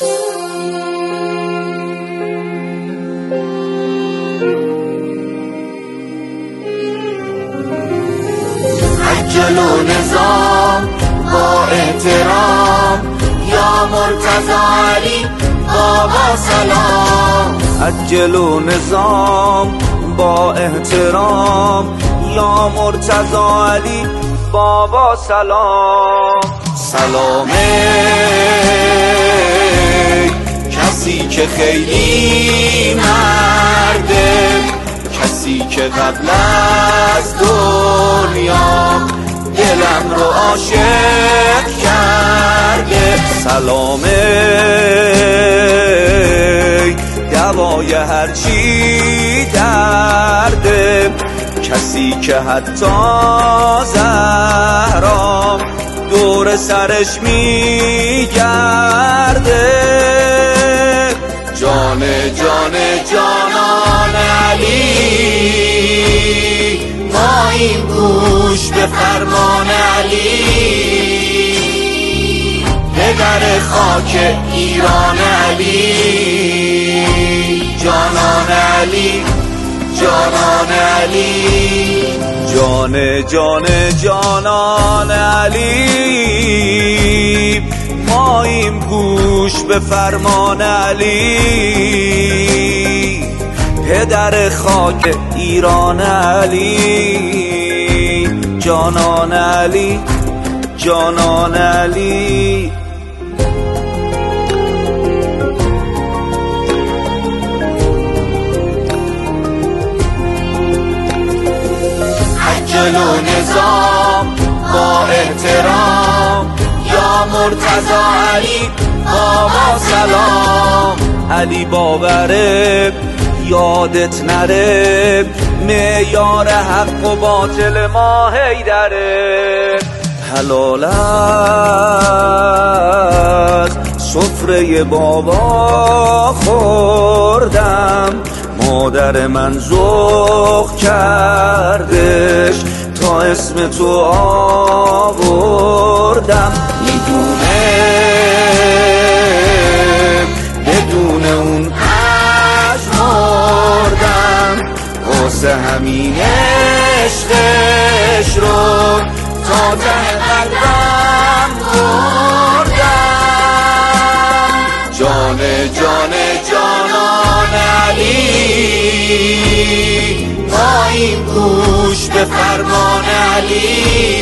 عجل و نظام با احترام یا مرتضی علی بابا سلام. عجل و نظام با احترام یا مرتضی علی بابا سلام. سلامه کسی که خیلی مرده، کسی که قبل از دنیا دلم رو عاشق کرده. سلامه دوای هرچی درده، کسی که حتی زهرا دور سرش میگرده. جان جان جانان علی ماییم گوش به فرمان علی. پدر خاک ایران علی، جانان علی، جانان علی. جان جان جانان علی ماییم گوش به فرمان علی. پدر خاک ایران علی، جانان علی، جانان علی. عجل و نظام با احترام یا مرتضی علی بابا سلام. علی باوره یادت نره، معیار حق و باطل ما حیدره. حلال از سفره بابا خوردم، مادر من ذوق کردش تا اسم تو آوردم. میدونه بدون اون مردم، واسه همین عشقش رو تا ته قلبم بردم. جان جان جانان علی ماییم گوش به فرمان علی.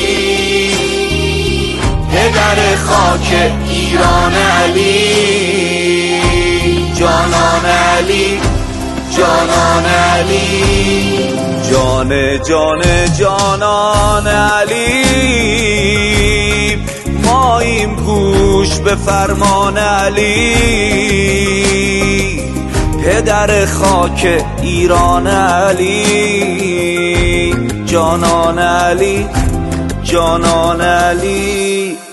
پدر خاک ایران علی، جانان علی، جانان علی. جان جان جانان علی ماییم گوش به فرمان علی. پدر خاک ایران علی، جانان علی، جانان علی.